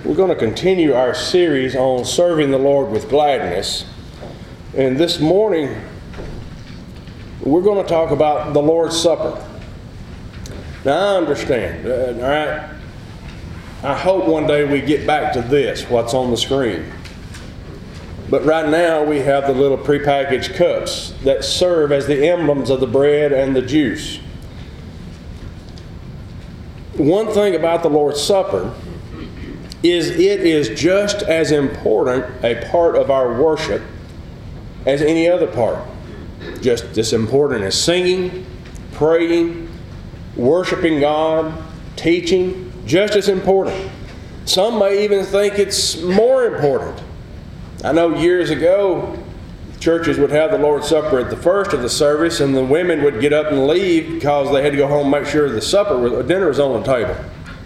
We're going to continue our series on serving the Lord with gladness. And this morning, we're going to talk about the Lord's Supper. Now, I understand, all right? I hope one day we get back to this, what's on the screen. But right now, we have the little prepackaged cups that serve as the emblems of the bread and the juice. One thing about the Lord's Supper is it is just as important a part of our worship as any other part. Just as important as singing, praying, worshiping God, teaching, just as important. Some may even think it's more important. I know years ago, churches would have the Lord's Supper at the first of the service, and the women would get up and leave because they had to go home and make sure the dinner was on the table.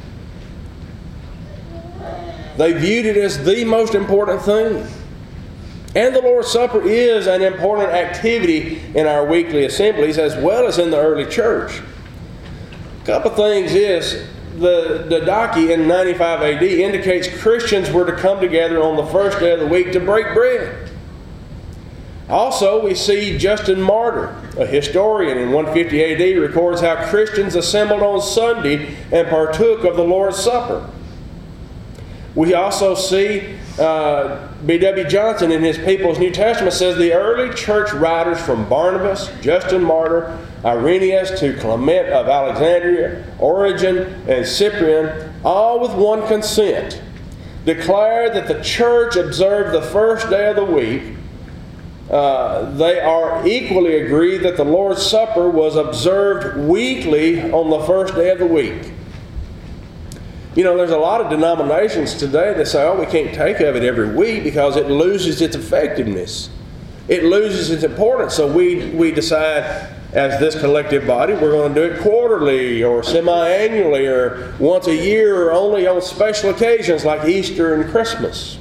They viewed it as the most important thing. And the Lord's Supper is an important activity in our weekly assemblies as well as in the early church. A couple things is, the Didache in 95 AD indicates Christians were to come together on the first day of the week to break bread. Also, we see Justin Martyr, a historian in 150 AD, records how Christians assembled on Sunday and partook of the Lord's Supper. We also see B.W. Johnson in his People's New Testament says the early church writers from Barnabas, Justin Martyr, Irenaeus to Clement of Alexandria, Origen, and Cyprian, all with one consent, declared that the church observed the first day of the week. They are equally agreed that the Lord's Supper was observed weekly on the first day of the week. You know, there's a lot of denominations today that say, oh, we can't take of it every week because it loses its effectiveness. It loses its importance. So we decide as this collective body, we're going to do it quarterly or semi-annually or once a year or only on special occasions like Easter and Christmas.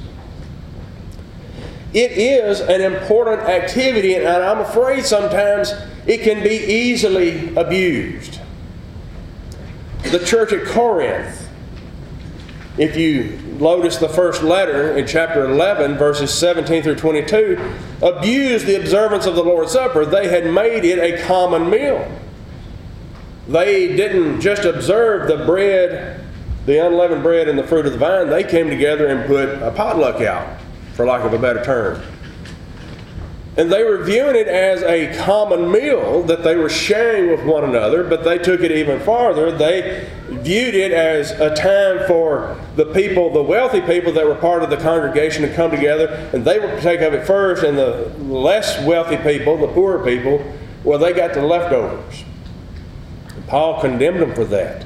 It is an important activity, and I'm afraid sometimes it can be easily abused. The church at Corinth, if you notice the first letter in chapter 11, verses 17 through 22, abused the observance of the Lord's Supper. They had made it a common meal. They didn't just observe the bread, the unleavened bread and the fruit of the vine. They came together and put a potluck out, for lack of a better term. And they were viewing it as a common meal that they were sharing with one another, but they took it even farther. They viewed it as a time for the people, the wealthy people that were part of the congregation to come together, and they would take of it first, and the less wealthy people, the poorer people, well, they got the leftovers. And Paul condemned them for that.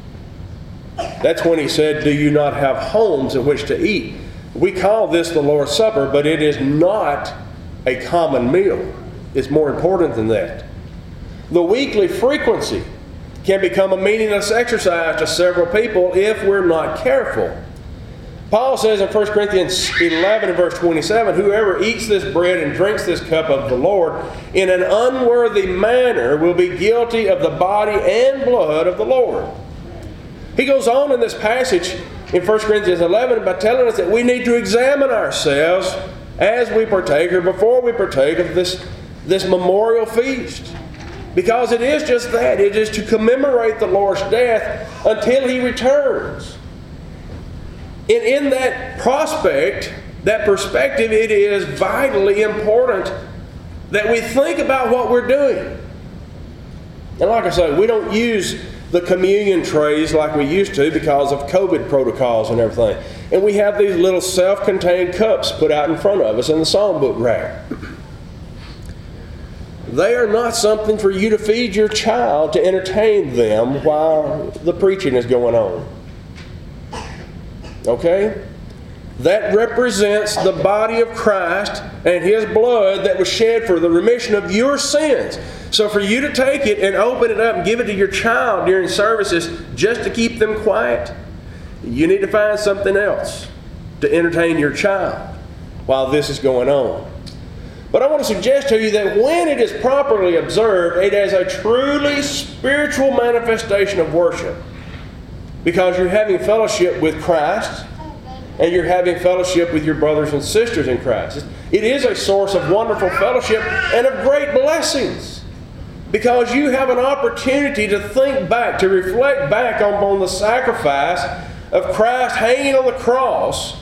That's when he said, do you not have homes in which to eat? We call this the Lord's Supper, but it is not a common meal. It's more important than that. The weekly frequency can become a meaningless exercise to several people if we're not careful. Paul says in 1 Corinthians 11 and verse 27, whoever eats this bread and drinks this cup of the Lord in an unworthy manner will be guilty of the body and blood of the Lord. He goes on in this passage in 1 Corinthians 11 by telling us that we need to examine ourselves as we partake or before we partake of this memorial feast. Because it is just that. It is to commemorate the Lord's death until He returns. And in that perspective, it is vitally important that we think about what we're doing. And like I say, we don't use the communion trays like we used to because of COVID protocols and everything. And we have these little self-contained cups put out in front of us in the songbook rack. They are not something for you to feed your child to entertain them while the preaching is going on. Okay? That represents the body of Christ and His blood that was shed for the remission of your sins. So for you to take it and open it up and give it to your child during services just to keep them quiet, you need to find something else to entertain your child while this is going on. But I want to suggest to you that when it is properly observed, it is a truly spiritual manifestation of worship. Because you're having fellowship with Christ, and you're having fellowship with your brothers and sisters in Christ. It is a source of wonderful fellowship and of great blessings, because you have an opportunity to think back, to reflect back on the sacrifice of Christ hanging on the cross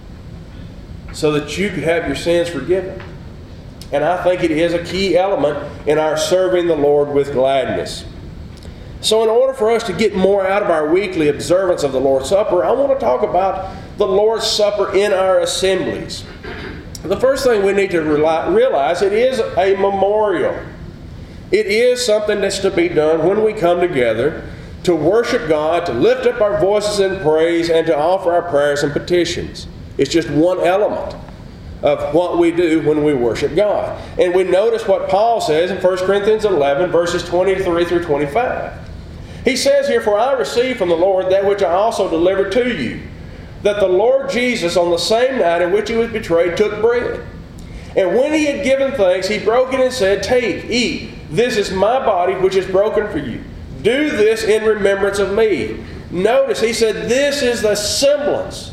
so that you could have your sins forgiven. And I think it is a key element in our serving the Lord with gladness. So in order for us to get more out of our weekly observance of the Lord's Supper, I want to talk about the Lord's Supper in our assemblies. The first thing we need to realize, it is a memorial. It is something that's to be done when we come together to worship God, to lift up our voices in praise, and to offer our prayers and petitions. It's just one element of what we do when we worship God. And we notice what Paul says in 1 Corinthians 11, verses 23 through 25. He says here, "For I received from the Lord that which I also delivered to you, that the Lord Jesus, on the same night in which he was betrayed, took bread. And when he had given thanks, he broke it and said, 'Take, eat, this is my body which is broken for you. Do this in remembrance of me.'" Notice, he said, this is the semblance,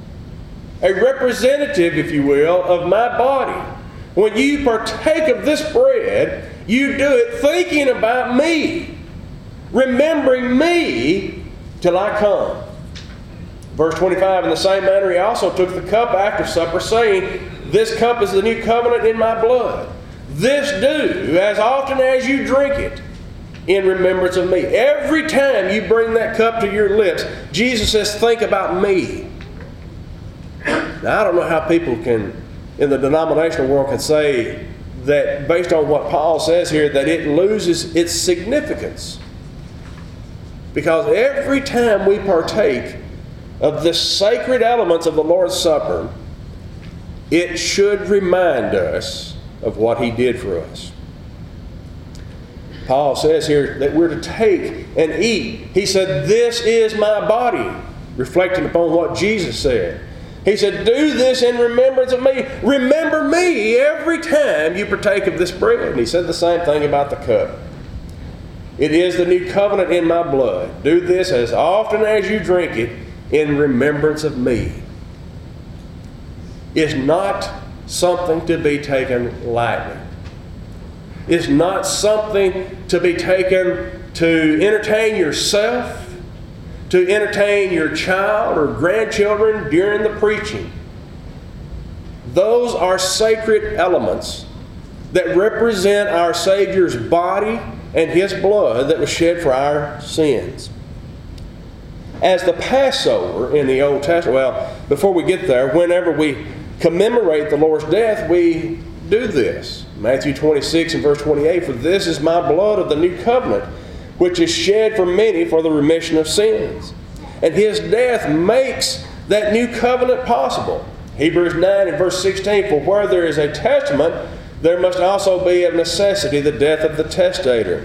a representative, if you will, of my body. When you partake of this bread, you do it thinking about me, remembering me till I come. Verse 25, "In the same manner he also took the cup after supper, saying, 'This cup is the new covenant in my blood. This do as often as you drink it in remembrance of me.'" Every time you bring that cup to your lips, Jesus says, think about me. Now, I don't know how people can, in the denominational world, can say that based on what Paul says here, that it loses its significance. Because every time we partake of the sacred elements of the Lord's Supper, it should remind us of what he did for us. Paul says here that we're to take and eat. He said, "This is my body," reflecting upon what Jesus said. He said, "Do this in remembrance of me." Remember me every time you partake of this bread. And he said the same thing about the cup. "It is the new covenant in my blood. Do this as often as you drink it in remembrance of me." It's not something to be taken lightly. It's not something to be taken to entertain yourself, to entertain your child or grandchildren during the preaching. Those are sacred elements that represent our Savior's body and his blood that was shed for our sins. As the Passover in the Old Testament, well, before we get there, whenever we commemorate the Lord's death, we do this. Matthew 26 and verse 28, "For this is my blood of the new covenant, which is shed for many for the remission of sins." And his death makes that new covenant possible. Hebrews 9 and verse 16, "For where there is a testament, there must also be of necessity the death of the testator.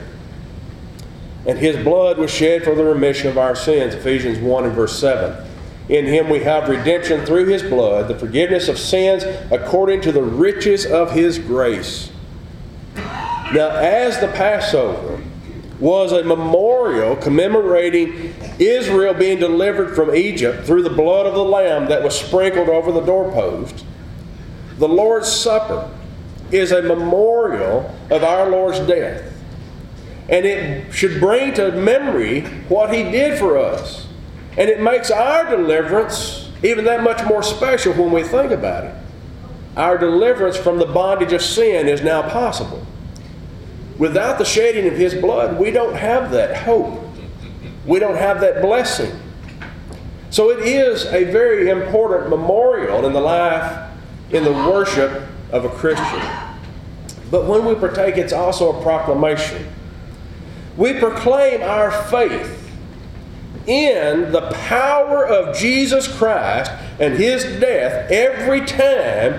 And his blood was shed for the remission of our sins." Ephesians 1 and verse 7. "In him we have redemption through his blood, the forgiveness of sins according to the riches of his grace." Now, as the Passover was a memorial commemorating Israel being delivered from Egypt through the blood of the Lamb that was sprinkled over the doorpost, the Lord's Supper is a memorial of our Lord's death. And it should bring to memory what he did for us. And it makes our deliverance even that much more special when we think about it. Our deliverance from the bondage of sin is now possible. Without the shedding of his blood, we don't have that hope. We don't have that blessing. So it is a very important memorial in the life, in the worship of a Christian. But when we partake, it's also a proclamation. We proclaim our faith in the power of Jesus Christ and his death every time,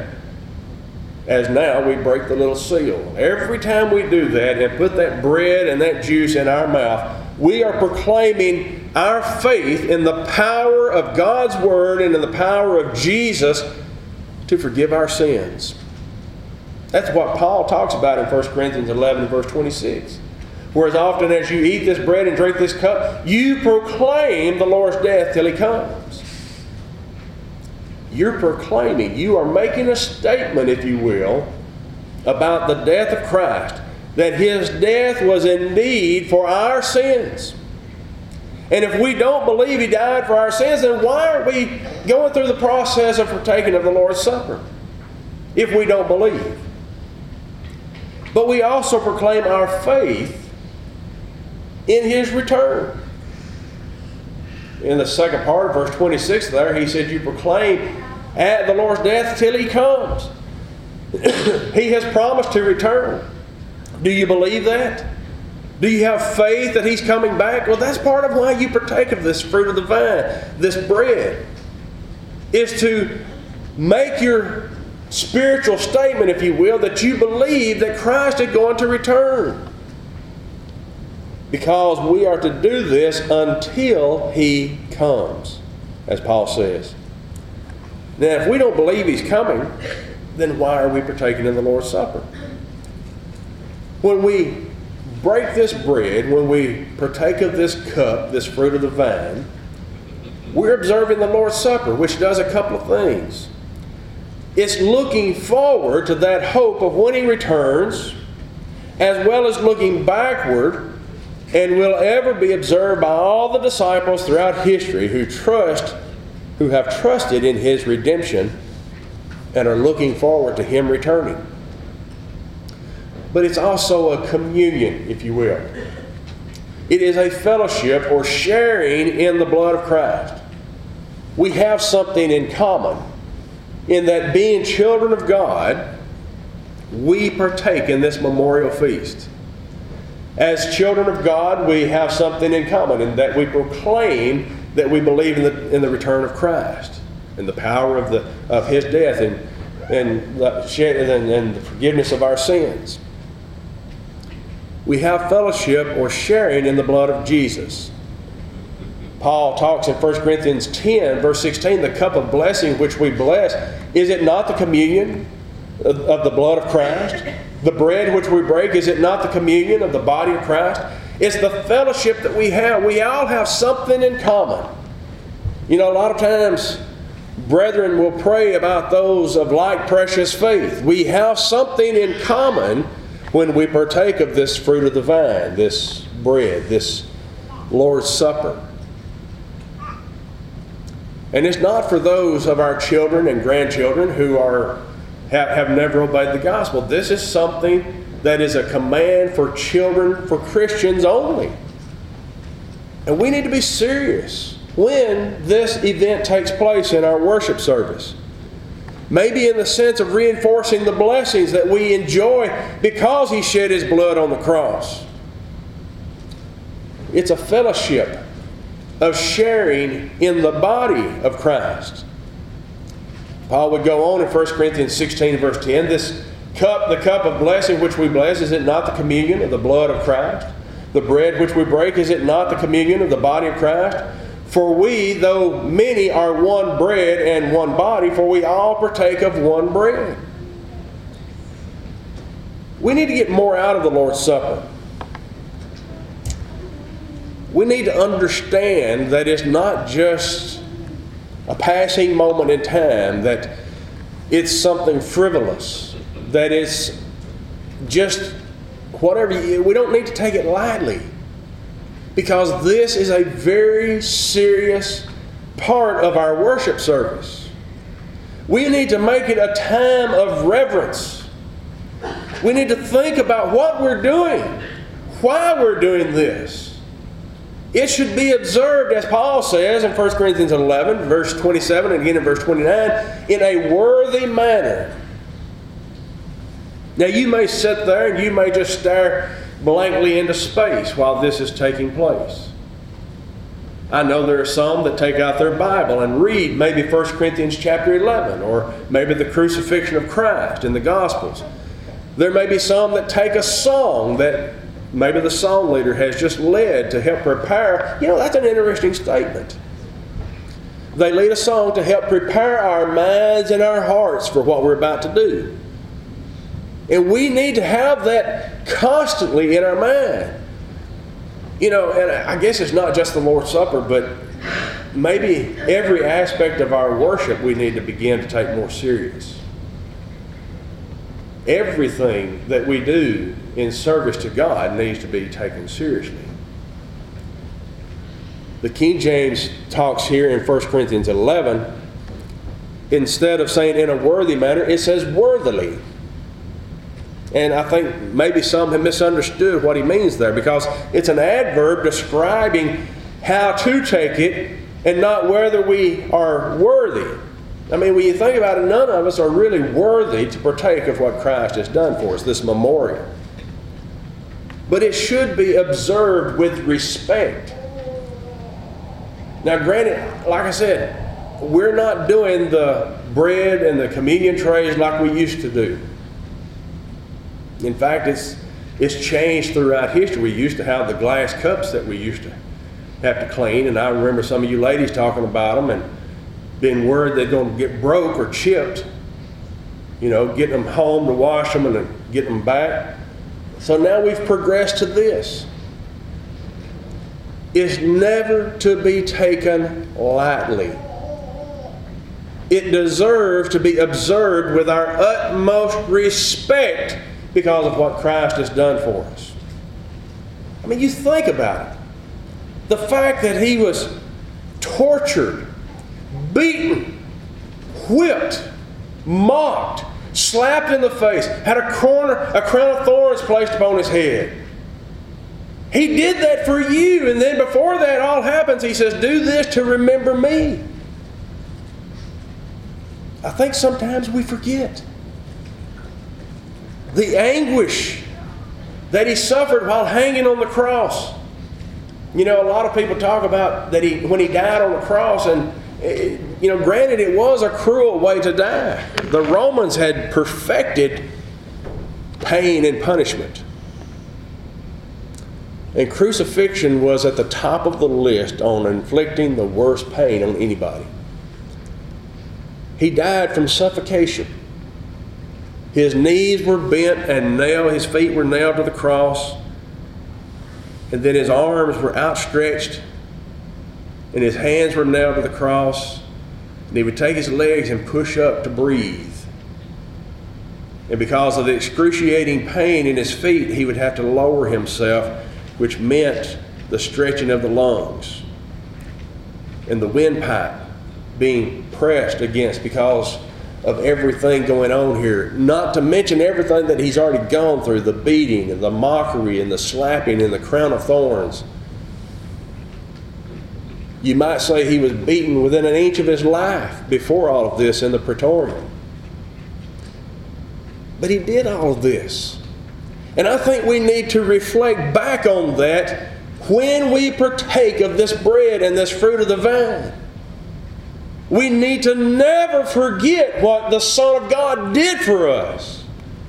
as now we break the little seal. Every time we do that and put that bread and that juice in our mouth, we are proclaiming our faith in the power of God's Word and in the power of Jesus to forgive our sins. That's what Paul talks about in 1 Corinthians 11 verse 26. "For as often as you eat this bread and drink this cup, you proclaim the Lord's death till he comes." you're proclaiming, you are making a statement, if you will, about the death of Christ, that His death was indeed for our sins. And if we don't believe He died for our sins, then why are we going through the process of partaking of the Lord's Supper? If we don't believe. But we also proclaim our faith in His return. In the second part of verse 26 there, he said, you proclaim at the Lord's death till He comes. He has promised to return. Do you believe that? Do you have faith that He's coming back? Well, that's part of why you partake of this fruit of the vine, this bread, is to make your spiritual statement, if you will, that you believe that Christ is going to return. Because we are to do this until He comes, as Paul says. Now, if we don't believe He's coming, then why are we partaking in the Lord's Supper? When we break this bread, when we partake of this cup, this fruit of the vine, we're observing the Lord's Supper, which does a couple of things. It's looking forward to that hope of when He returns, as well as looking backward, and will ever be observed by all the disciples throughout history who have trusted in His redemption and are looking forward to Him returning. But it's also a communion, if you will. It is a fellowship or sharing in the blood of Christ. We have something in common in that, being children of God, we partake in this memorial feast. As children of God, we have something in common in that we proclaim that we believe in the return of Christ and the power of His death and the forgiveness of our sins. We have fellowship or sharing in the blood of Jesus. Paul talks in 1 Corinthians 10, verse 16, the cup of blessing which we bless, is it not the communion of the blood of Christ? The bread which we break, is it not the communion of the body of Christ? It's the fellowship that we have. We all have something in common. You know, a lot of times, brethren will pray about those of like precious faith. We have something in common when we partake of this fruit of the vine, this bread, this Lord's Supper. And it's not for those of our children and grandchildren who have never obeyed the gospel. This is something that is a command for children, for Christians only. And we need to be serious when this event takes place in our worship service. Maybe in the sense of reinforcing the blessings that we enjoy because He shed His blood on the cross. It's a fellowship of sharing in the body of Christ. Paul would go on in 1 Corinthians 16, verse 10, this cup, the cup of blessing which we bless, is it not the communion of the blood of Christ? The bread which we break, is it not the communion of the body of Christ? For we, though many, are one bread and one body, for we all partake of one bread. We need to get more out of the Lord's Supper. We need to understand that it's not just a passing moment in time, that it's something frivolous, that it's just whatever. We don't need to take it lightly, because this is a very serious part of our worship service. We need to make it a time of reverence. We need to think about what we're doing, why we're doing this. It should be observed, as Paul says in 1 Corinthians 11, verse 27, and again in verse 29, in a worthy manner. Now you may sit there and you may just stare blankly into space while this is taking place. I know there are some that take out their Bible and read maybe 1 Corinthians chapter 11, or maybe the crucifixion of Christ in the Gospels. There may be some that take a song that maybe the song leader has just led to help prepare. You know, that's an interesting statement. They lead a song to help prepare our minds and our hearts for what we're about to do. And we need to have that constantly in our mind. You know, and I guess it's not just the Lord's Supper, but maybe every aspect of our worship we need to begin to take more serious. Everything that we do in service to God needs to be taken seriously. The King James talks here in 1 Corinthians 11, instead of saying in a worthy manner, it says worthily. And I think maybe some have misunderstood what he means there, because it's an adverb describing how to take it and not whether we are worthy. I mean, when you think about it, none of us are really worthy to partake of what Christ has done for us, this memorial. But it should be observed with respect. Now, granted, like I said, we're not doing the bread and the communion trays like we used to do. In fact, it's changed throughout history. We used to have the glass cups that we used to have to clean, and I remember some of you ladies talking about them and being worried they're going to get broke or chipped, getting them home to wash them and then get them back. So now we've progressed to this. It's never to be taken lightly. It deserves to be observed with our utmost respect because of what Christ has done for us. I mean, you think about it. The fact that he was tortured, beaten, whipped, mocked, slapped in the face, had a crown of thorns placed upon his head. He did that for you, and then before that all happens, he says, do this to remember me. I think sometimes we forget the anguish that he suffered while hanging on the cross. A lot of people talk about that when he died on the cross, and granted, it was a cruel way to die. The Romans had perfected pain and punishment. And crucifixion was at the top of the list on inflicting the worst pain on anybody. He died from suffocation. His knees were bent and his feet were nailed to the cross. And then his arms were outstretched and his hands were nailed to the cross. And he would take his legs and push up to breathe. And because of the excruciating pain in his feet, he would have to lower himself, which meant the stretching of the lungs and the windpipe being pressed against because of everything going on here. Not to mention everything that he's already gone through, the beating and the mockery and the slapping and the crown of thorns. You might say he was beaten within an inch of his life before all of this in the Praetorium. But he did all of this. And I think we need to reflect back on that when we partake of this bread and this fruit of the vine. We need to never forget what the Son of God did for us.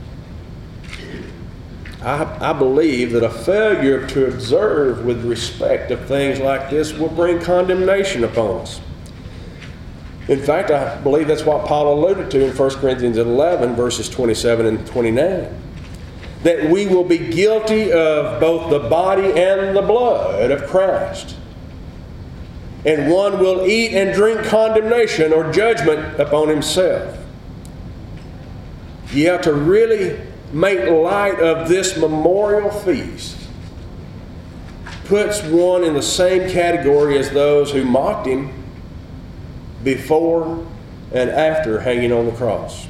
I believe that a failure to observe with respect of things like this will bring condemnation upon us. In fact, I believe that's what Paul alluded to in 1 Corinthians 11, verses 27 and 29. That we will be guilty of both the body and the blood of Christ. And one will eat and drink condemnation or judgment upon himself. You have to really make light of this memorial feast. Puts one in the same category as those who mocked him before and after hanging on the cross.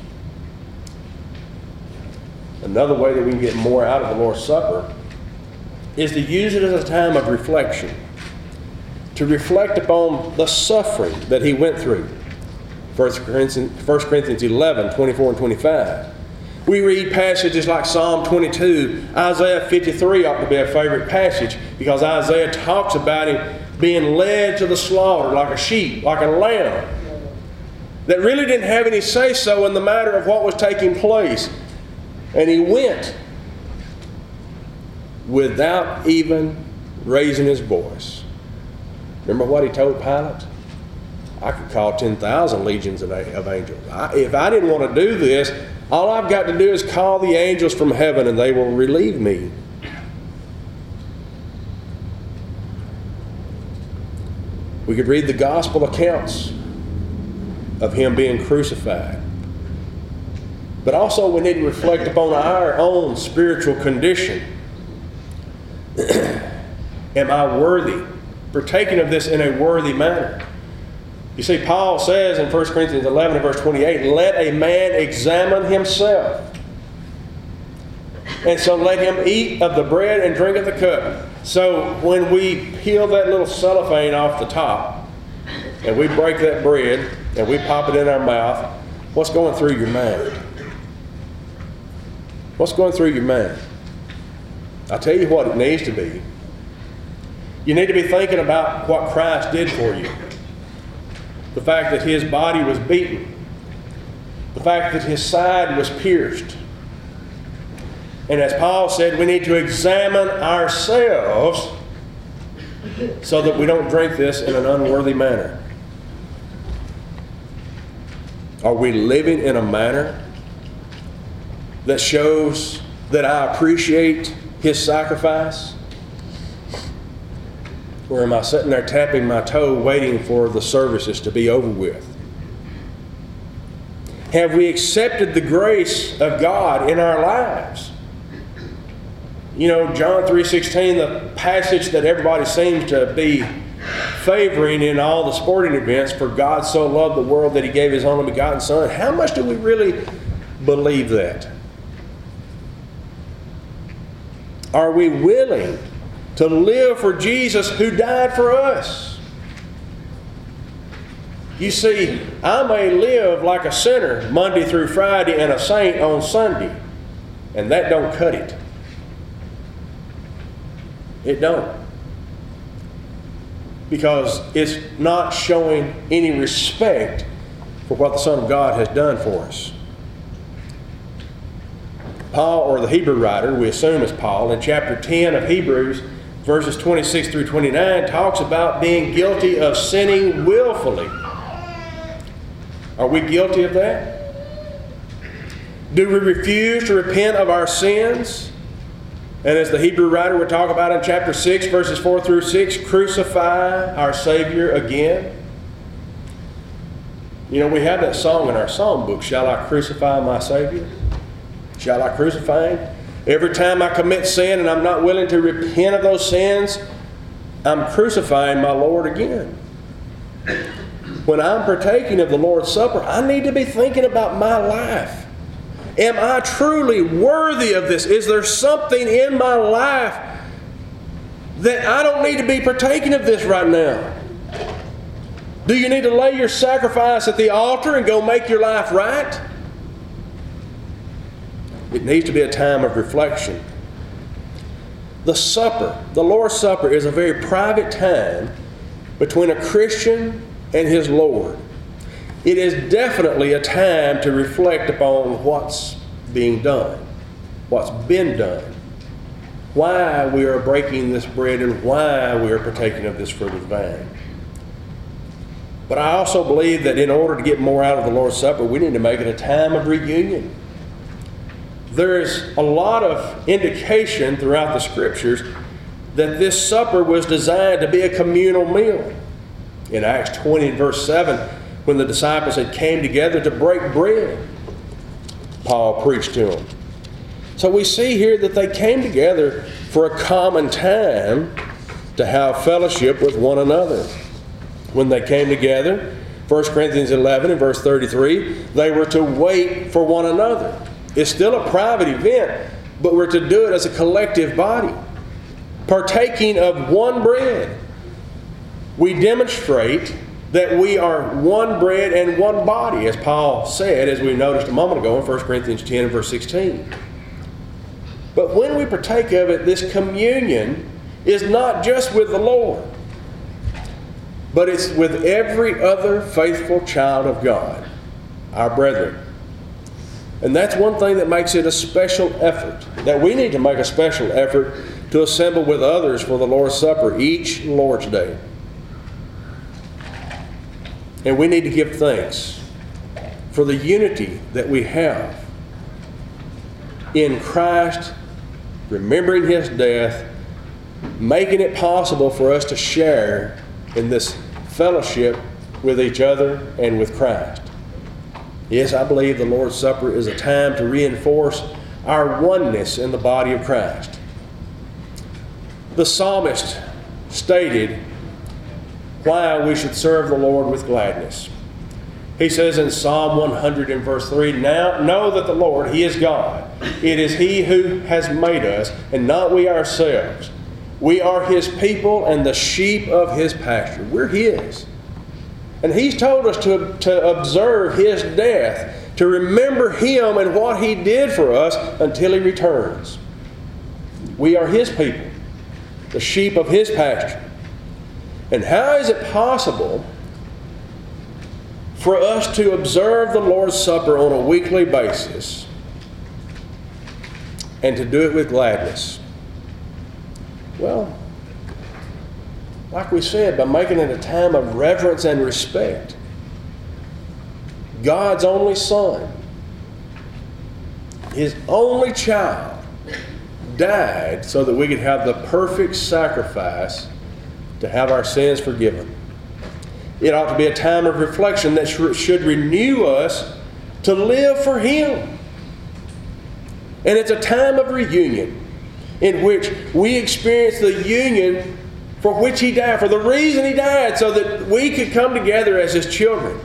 Another way that we can get more out of the Lord's Supper is to use it as a time of reflection. To reflect upon the suffering that he went through. 1 Corinthians 11, 24 and 25. We read passages like Psalm 22. Isaiah 53 ought to be a favorite passage because Isaiah talks about him being led to the slaughter like a sheep, like a lamb. That really didn't have any say-so in the matter of what was taking place. And he went without even raising his voice. Remember what he told Pilate? I could call 10,000 legions of angels. If I didn't want to do this, all I've got to do is call the angels from heaven and they will relieve me. We could read the gospel accounts of him being crucified. But also we need to reflect upon our own spiritual condition. Am I worthy? Partaking of this in a worthy manner. You see, Paul says in 1 Corinthians 11 and verse 28, let a man examine himself. And so let him eat of the bread and drink of the cup. So when we peel that little cellophane off the top, and we break that bread, and we pop it in our mouth, what's going through your mind? What's going through your mind? I'll tell you what it needs to be. You need to be thinking about what Christ did for you. The fact that his body was beaten. The fact that his side was pierced. And as Paul said, we need to examine ourselves so that we don't drink this in an unworthy manner. Are we living in a manner that shows that I appreciate his sacrifice? Or am I sitting there tapping my toe waiting for the services to be over with? Have we accepted the grace of God in our lives? You know, John 3:16, the passage that everybody seems to be favoring in all the sporting events, for God so loved the world that he gave his only begotten Son. How much do we really believe that? Are we willing to live for Jesus who died for us? You see, I may live like a sinner Monday through Friday and a saint on Sunday, and that don't cut it. It don't. Because it's not showing any respect for what the Son of God has done for us. Paul, or the Hebrew writer, we assume is Paul, in chapter 10 of Hebrews, verses 26 through 29, talks about being guilty of sinning willfully. Are we guilty of that? Do we refuse to repent of our sins? And as the Hebrew writer would talk about in chapter 6, verses 4 through 6, crucify our Savior again? You know, we have that song in our psalm book, shall I crucify my Savior? Shall I crucify him? Every time I commit sin and I'm not willing to repent of those sins, I'm crucifying my Lord again. When I'm partaking of the Lord's Supper, I need to be thinking about my life. Am I truly worthy of this? Is there something in my life that I don't need to be partaking of this right now? Do you need to lay your sacrifice at the altar and go make your life right? It needs to be a time of reflection. The supper, the Lord's Supper, is a very private time between a Christian and his Lord. It is definitely a time to reflect upon what's being done, what's been done, why we are breaking this bread and why we are partaking of this fruit of the vine. But I also believe that in order to get more out of the Lord's Supper, we need to make it a time of reunion. There's a lot of indication throughout the Scriptures that this supper was designed to be a communal meal. In Acts 20 and verse 7, when the disciples had came together to break bread, Paul preached to them. So we see here that they came together for a common time to have fellowship with one another. When they came together, 1 Corinthians 11 and verse 33, they were to wait for one another. It's still a private event, but we're to do it as a collective body. Partaking of one bread, we demonstrate that we are one bread and one body, as Paul said, as we noticed a moment ago in 1 Corinthians 10 and verse 16. But when we partake of it, this communion is not just with the Lord, but it's with every other faithful child of God, our brethren. And that's one thing that makes it a special effort, that we need to make a special effort to assemble with others for the Lord's Supper each Lord's Day. And we need to give thanks for the unity that we have in Christ, remembering his death, making it possible for us to share in this fellowship with each other and with Christ. Yes, I believe the Lord's Supper is a time to reinforce our oneness in the body of Christ. The psalmist stated why we should serve the Lord with gladness. He says in Psalm 100 and verse 3, "Now know that the Lord, He is God. It is He who has made us, and not we ourselves. We are His people and the sheep of His pasture." We're His. And He's told us to observe His death, to remember Him and what He did for us until He returns. We are His people, the sheep of His pasture. And how is it possible for us to observe the Lord's Supper on a weekly basis and to do it with gladness? Well, like we said, by making it a time of reverence and respect. God's only Son, His only child, died so that we could have the perfect sacrifice to have our sins forgiven. It ought to be a time of reflection that should renew us to live for Him. And it's a time of reunion in which we experience the union for which He died, for the reason He died, so that we could come together as His children.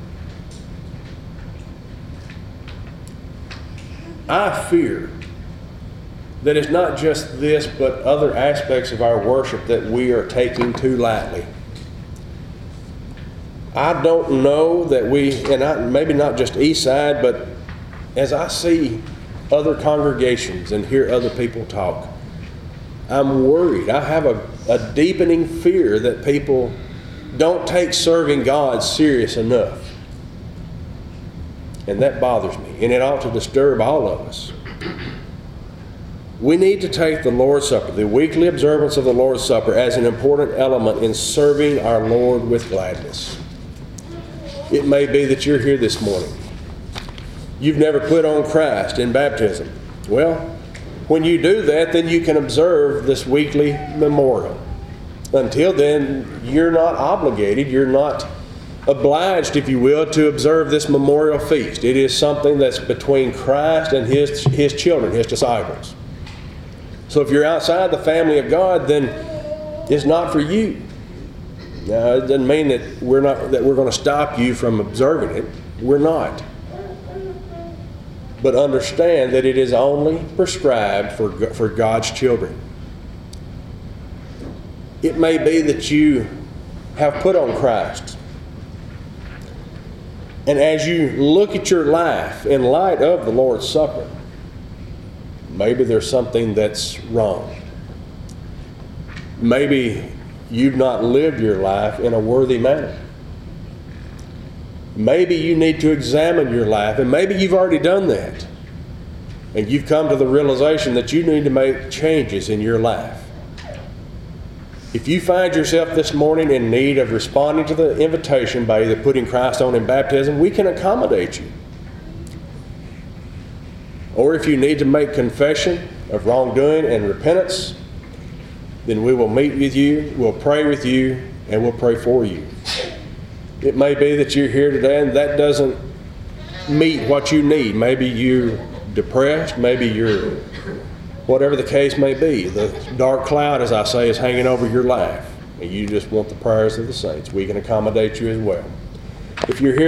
I fear that it's not just this, but other aspects of our worship that we are taking too lightly. I don't know that maybe not just Eastside, but as I see other congregations and hear other people talk, I'm worried. I have a deepening fear that people don't take serving God serious enough. And that bothers me, and it ought to disturb all of us. We need to take the Lord's Supper, the weekly observance of the Lord's Supper, as an important element in serving our Lord with gladness. It may be that you're here this morning. You've never put on Christ in baptism. Well, when you do that, then you can observe this weekly memorial. Until then, you're not obligated, you're not obliged, if you will, to observe this memorial feast. It is something that's between Christ and His children, His disciples. So if you're outside the family of God, then it's not for you. Now, it doesn't mean that we're going to stop you from observing it. We're not. But understand that it is only prescribed for God's children. It may be that you have put on Christ. And as you look at your life in light of the Lord's Supper, maybe there's something that's wrong. Maybe you've not lived your life in a worthy manner. Maybe you need to examine your life, and maybe you've already done that. And you've come to the realization that you need to make changes in your life. If you find yourself this morning in need of responding to the invitation by either putting Christ on in baptism, we can accommodate you. Or if you need to make confession of wrongdoing and repentance, then we will meet with you, we'll pray with you, and we'll pray for you. It may be that you're here today and that doesn't meet what you need. Maybe you're depressed, maybe you're, whatever the case may be, the dark cloud, as I say, is hanging over your life, and you just want the prayers of the saints. We can accommodate you as well. If you're here